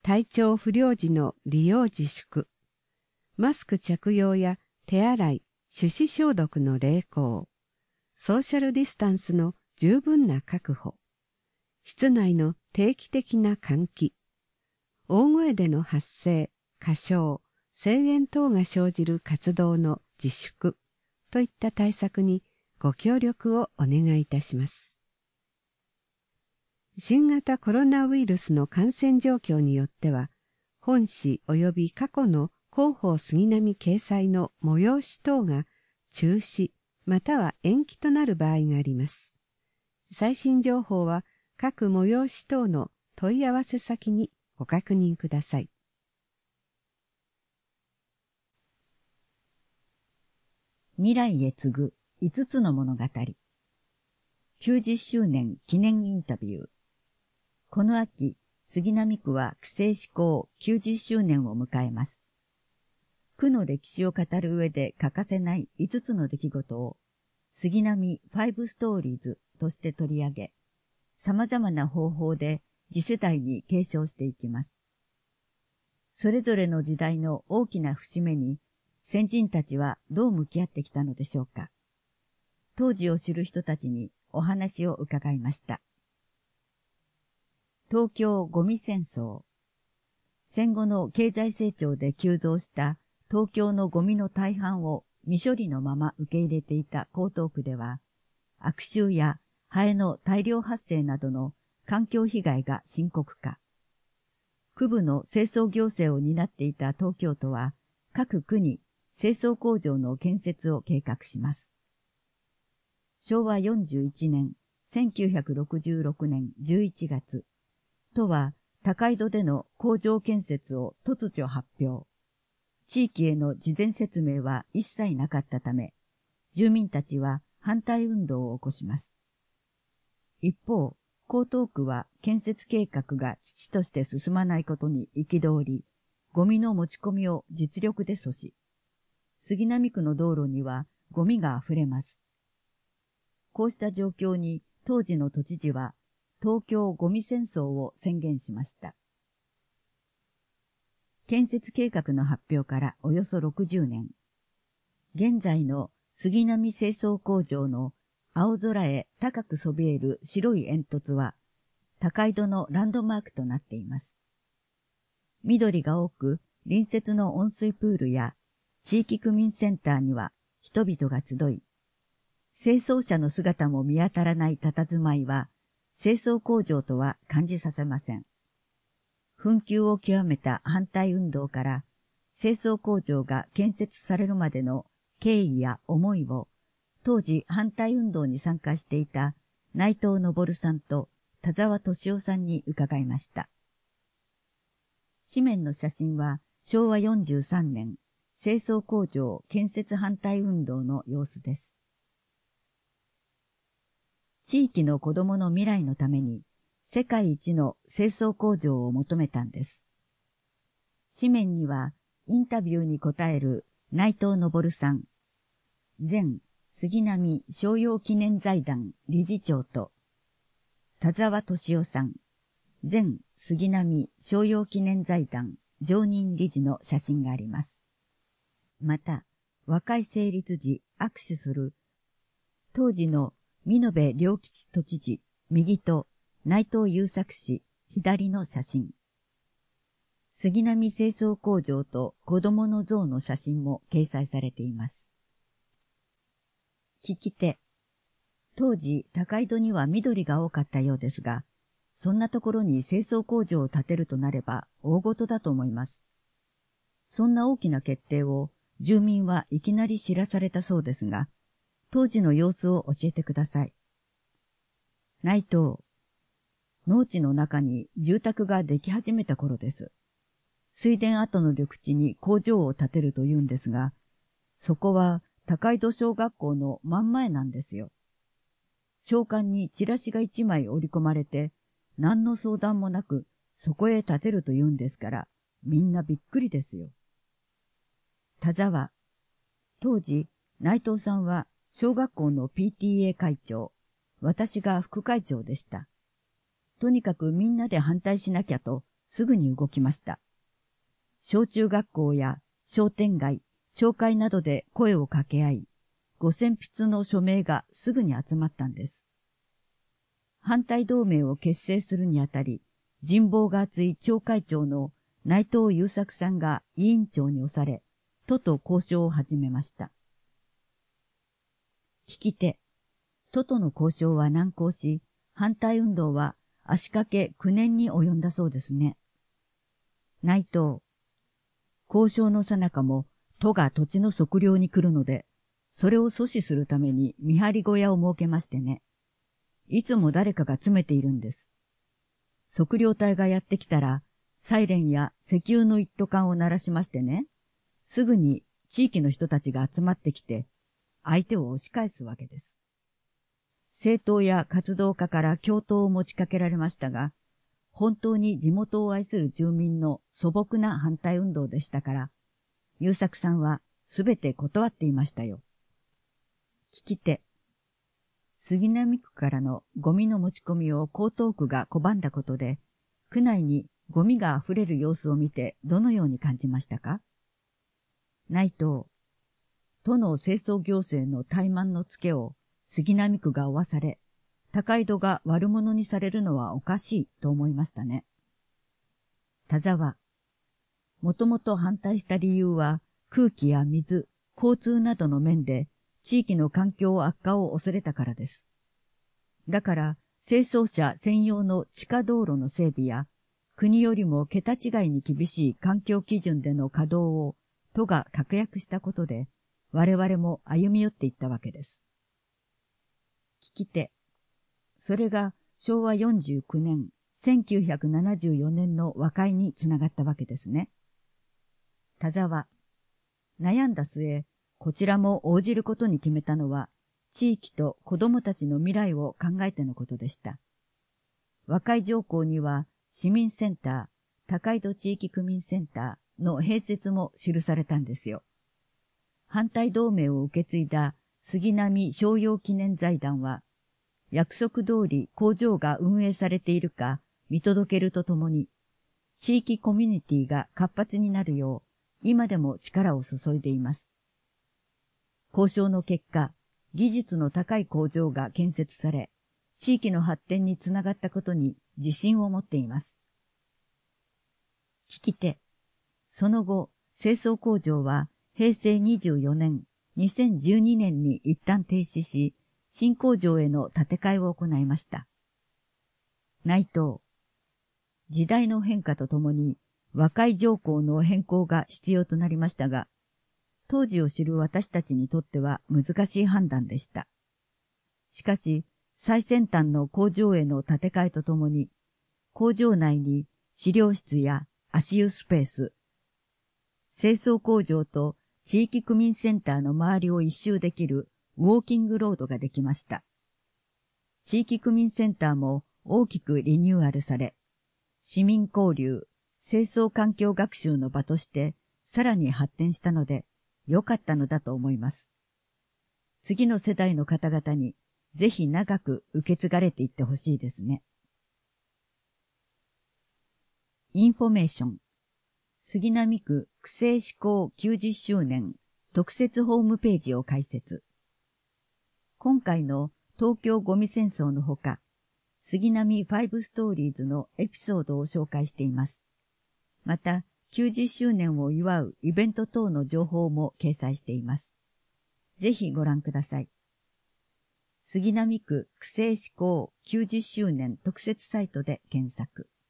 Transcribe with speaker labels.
Speaker 1: 体調不良時の利用自粛、マスク着用や手洗い、手指消毒の励行、ソーシャルディスタンスの十分な確保、室内の定期的な換気、大声での発声、歌唱、声援等が生じる活動の自粛といった対策にご協力をお願いいたします。新型コロナウイルスの感染状況によっては、本誌及び過去の広報杉並掲載の催し等が中止または延期となる場合があります。最新情報は各催し等の問い合わせ先にご確認ください。
Speaker 2: 未来へ継ぐ5つの物語。90周年記念インタビュー。この秋、杉並区は区政施行90周年を迎えます。区の歴史を語る上で欠かせない5つの出来事を、杉並5ストーリーズとして取り上げ、様々な方法で次世代に継承していきます。それぞれの時代の大きな節目に、先人たちはどう向き合ってきたのでしょうか。当時を知る人たちにお話を伺いました。東京ゴミ戦争。戦後の経済成長で急増した東京のゴミの大半を未処理のまま受け入れていた江東区では、悪臭やハエの大量発生などの環境被害が深刻化。区部の清掃行政を担っていた東京都は、各区に清掃工場の建設を計画します。昭和41年、1966年11月、都は高井戸での工場建設を突如発表。地域への事前説明は一切なかったため、住民たちは反対運動を起こします。一方、江東区は建設計画が遅々として進まないことに憤り、ゴミの持ち込みを実力で阻止。杉並区の道路にはゴミが溢れます。こうした状況に当時の都知事は東京ゴミ戦争を宣言しました。建設計画の発表からおよそ60年。現在の杉並清掃工場の青空へ高くそびえる白い煙突は高井戸のランドマークとなっています。緑が多く隣接の温水プールや地域区民センターには人々が集い、清掃車の姿も見当たらない佇まいは清掃工場とは感じさせません。紛糾を極めた反対運動から清掃工場が建設されるまでの経緯や思いを当時反対運動に参加していた内藤昇さんと田沢俊夫さんに伺いました。紙面の写真は昭和43年清掃工場建設反対運動の様子です。地域の子供の未来のために世界一の清掃工場を求めたんです。紙面にはインタビューに答える内藤昇さん、前杉並商用記念財団理事長と田沢俊夫さん、前杉並商用記念財団常任理事の写真があります。また、和解成立時握手する当時の美濃部良吉都知事右と内藤優作氏左の写真。杉並清掃工場と子供の像の写真も掲載されています。聞き手。当時、高井戸には緑が多かったようですが、そんなところに清掃工場を建てるとなれば大事だと思います。そんな大きな決定を住民はいきなり知らされたそうですが、当時の様子を教えてください。内藤。農地の中に住宅ができ始めた頃です。水田跡の緑地に工場を建てると言うんですが、そこは高井戸小学校の真ん前なんですよ。朝刊にチラシが1枚折り込まれて、何の相談もなくそこへ建てると言うんですから、みんなびっくりですよ。田沢。当時、内藤さんは小学校の PTA 会長、私が副会長でした。とにかくみんなで反対しなきゃとすぐに動きました。小中学校や商店街、町会などで声を掛け合い、5000筆の署名がすぐに集まったんです。反対同盟を結成するにあたり、人望が厚い町会長の内藤優作さんが委員長に推され、都と交渉を始めました。聞き手、都との交渉は難航し、反対運動は足掛け9年に及んだそうですね。内藤、交渉の最中も都が土地の測量に来るので、それを阻止するために見張り小屋を設けましてね。いつも誰かが詰めているんです。測量隊がやってきたら、サイレンや石油の一斗缶を鳴らしましてね、すぐに地域の人たちが集まってきて、相手を押し返すわけです。政党や活動家から共闘を持ちかけられましたが、本当に地元を愛する住民の素朴な反対運動でしたから、優作さんはすべて断っていましたよ。聞き手、杉並区からのゴミの持ち込みを江東区が拒んだことで、区内にゴミがあふれる様子を見てどのように感じましたか？内藤、都の清掃行政の怠慢のつけを杉並区が負わされ、高井戸が悪者にされるのはおかしいと思いましたね。田沢、もともと反対した理由は空気や水、交通などの面で地域の環境悪化を恐れたからです。だから清掃車専用の地下道路の整備や国よりも桁違いに厳しい環境基準での稼働を都が確約したことで我々も歩み寄っていったわけです。聞き手、それが昭和49年、1974年の和解につながったわけですね。田沢、悩んだ末、こちらも応じることに決めたのは、地域と子供たちの未来を考えてのことでした。和解条項には、市民センター、高井戸地域区民センターの併設も記されたんですよ。反対同盟を受け継いだ杉並商用記念財団は、約束通り工場が運営されているか見届けるとともに、地域コミュニティが活発になるよう、今でも力を注いでいます。交渉の結果、技術の高い工場が建設され、地域の発展につながったことに自信を持っています。聞き手、その後、清掃工場は平成24年、2012年に一旦停止し、新工場への建て替えを行いました。内藤、時代の変化とともに和解条項の変更が必要となりましたが、当時を知る私たちにとっては難しい判断でした。しかし、最先端の工場への建て替えとともに、工場内に資料室や足湯スペース、清掃工場と地域区民センターの周りを一周できるウォーキングロードができました。地域区民センターも大きくリニューアルされ、市民交流、清掃環境学習の場としてさらに発展したので良かったのだと思います。次の世代の方々にぜひ長く受け継がれていってほしいですね。インフォメーション。杉並区区政施行90周年特設ホームページを開設。今回の東京ゴミ戦争のほか、杉並5ストーリーズのエピソードを紹介しています。また、90周年を祝うイベント等の情報も掲載しています。ぜひご覧ください。杉並区区政施行90周年特設サイトで検索。